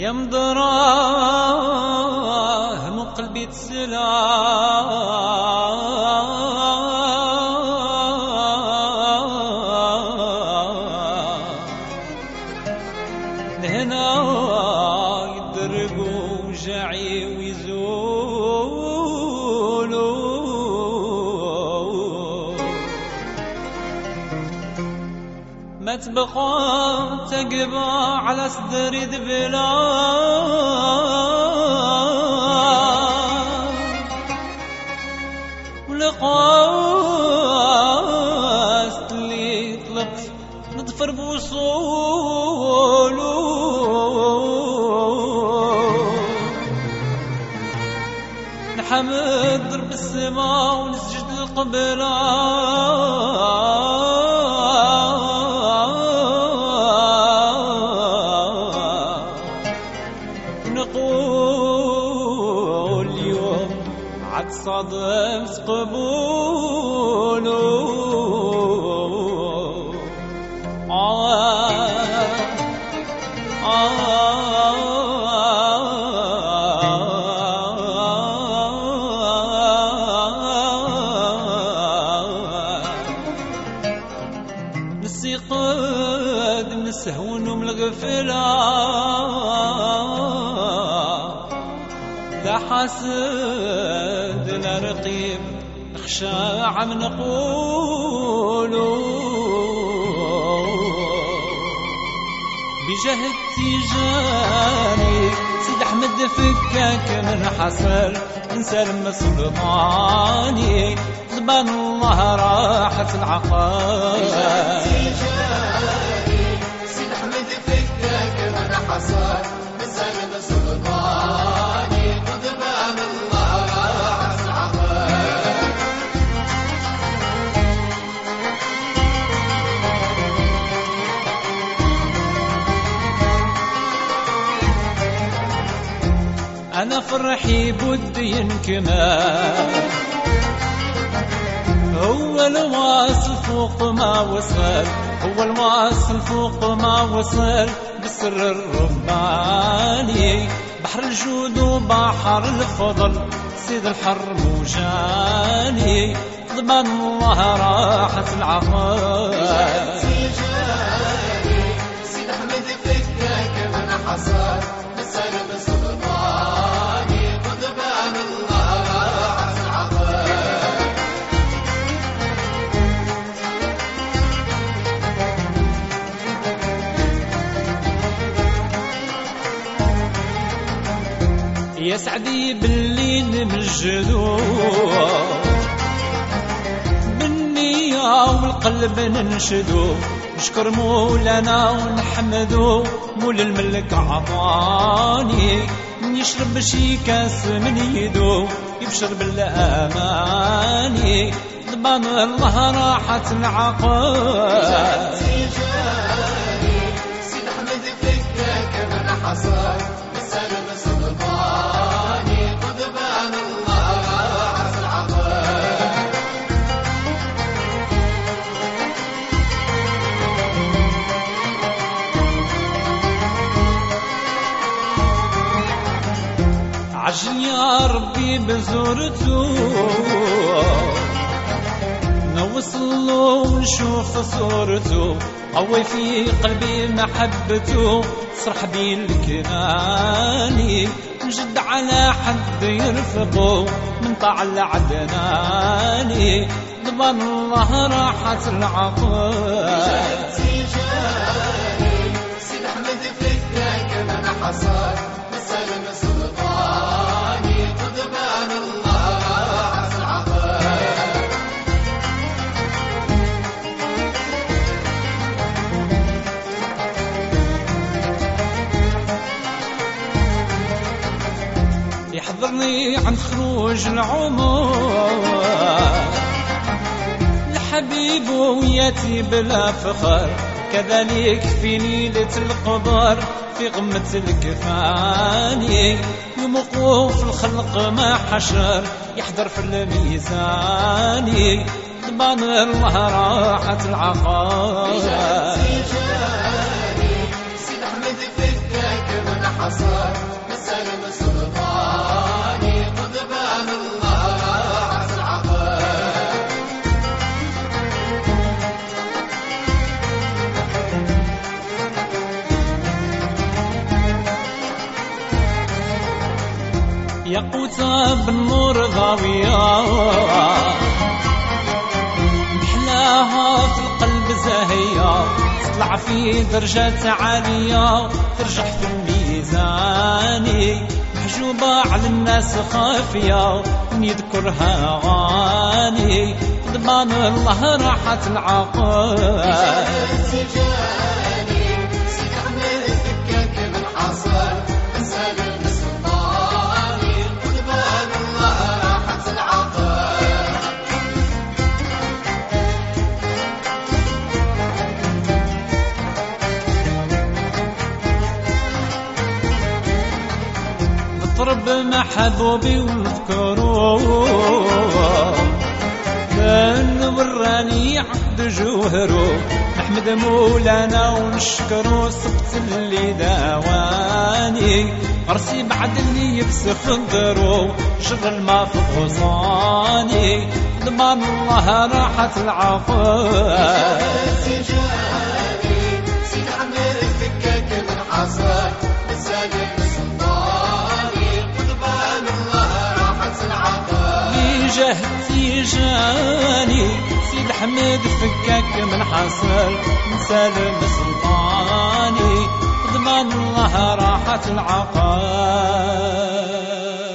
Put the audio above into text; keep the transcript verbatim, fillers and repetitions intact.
يا مدراهم قلبي تسلام لهنا يدرقوا جعي ويزولوا ما تبقى تقبى على صدري دبلا ولقاست اللي طلقت نضفر بوصولو نحمد ضرب السما ونسجد القبلة نقول اليوم عد صادم قبولو آه نسي قد نسهون من الغفلة لا حاسد لا رقيب نخشى عم نقولو بجهد تيجاني سيد أحمد فكاك من حصل نسلم سلطاني زبان الله راحت العقل بجهد تيجاني سيد أحمد فكاك من حصل نسلم سلطاني زبان الله راحت العقل أنا فرحي بدي ينكمل هو الواصل فوق ما وصل هو الواصل فوق ما وصل بالسر الرباني بحر الجود وبحر الفضل سيد الحر موجاني ضمان الله راحت العقل سيد أحمد فكاك من حصل نسلم سلطاني ضمان الله راحت العقل يا سعدي باللي نمجدو بالنية والقلب ننشدو نشكر مولانا ونحمدو مول الملك عطاني يشرب شي كاس من يدو يبشر بالأماني ضمان الله راحت العقل سيد أحمد فكاك من حصل نسلم سلطاني ضمان الله راحت العقل عجل يا ربي بزورته نوصل له ونشوف صورته قوي في قلبي محبته صرح بي الكناني نجد على حد يرفقه من طاع العدناني ضمان الله راحت العقل سيد أحمد فكاك من حصل نسلم سلطاني ضمان الله راحت العقل يحضرني عن خروج العمر الحبيب وياتي بلا فخر كذلك في ليلة القدر في قمة الكفاني يوم وقوف الخلق ما حشر يحضر في الميزان ضمان الله راحت العقل سيد أحمد فكاك من حصل ياقوتة بالنور ضاوية محلاها في القلب زاهية تطلع في درجات عالية ترجح في الميزان محجوبة على الناس خافية من يذكرها غاني ضمان الله راحة العقل نضرب محبوبي ونذكروه كان وراني عقد جوهرو نحمد مولانا ونشكرو سبت اللي داواني راسي بعد اللي يفسخ الضرو شغل ما في غصاني ضمان الله راحة العقل سيد عمر فكك من حصر بسالك جهتي جاني سيد حمد فكاك من حصر من سالم سلطاني ضمان الله راحة العقل